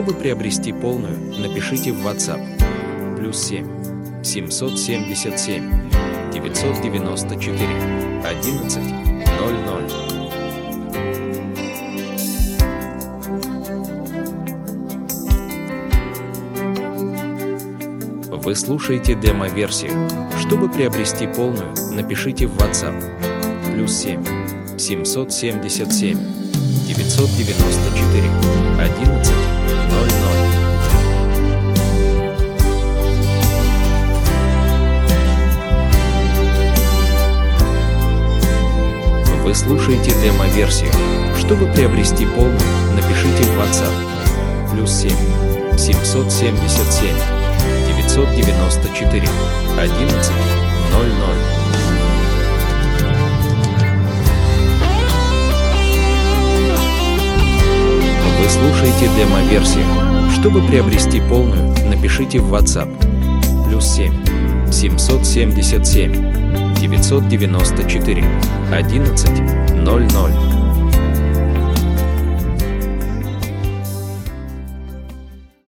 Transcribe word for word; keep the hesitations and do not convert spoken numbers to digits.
Чтобы приобрести полную, напишите в WhatsApp плюс семь семьсот семьдесят семь девятьсот девяносто четыре одиннадцать ноль ноль. Вы слушаете демо-версию. Чтобы приобрести полную, напишите в WhatsApp плюс семь семьсот семьдесят семь девятьсот девяносто четыре одиннадцать ноль ноль. Вы слушаете демо-версию. Чтобы приобрести полную, напишите в WhatsApp плюс семь семьсот семьдесят семь девятьсот девяносто четыре одиннадцать ноль ноль. Вы слушаете демо-версию. Чтобы приобрести полную, напишите в WhatsApp плюс семь семьсот семьдесят семь девятьсот девяносто четыре одиннадцать ноль ноль.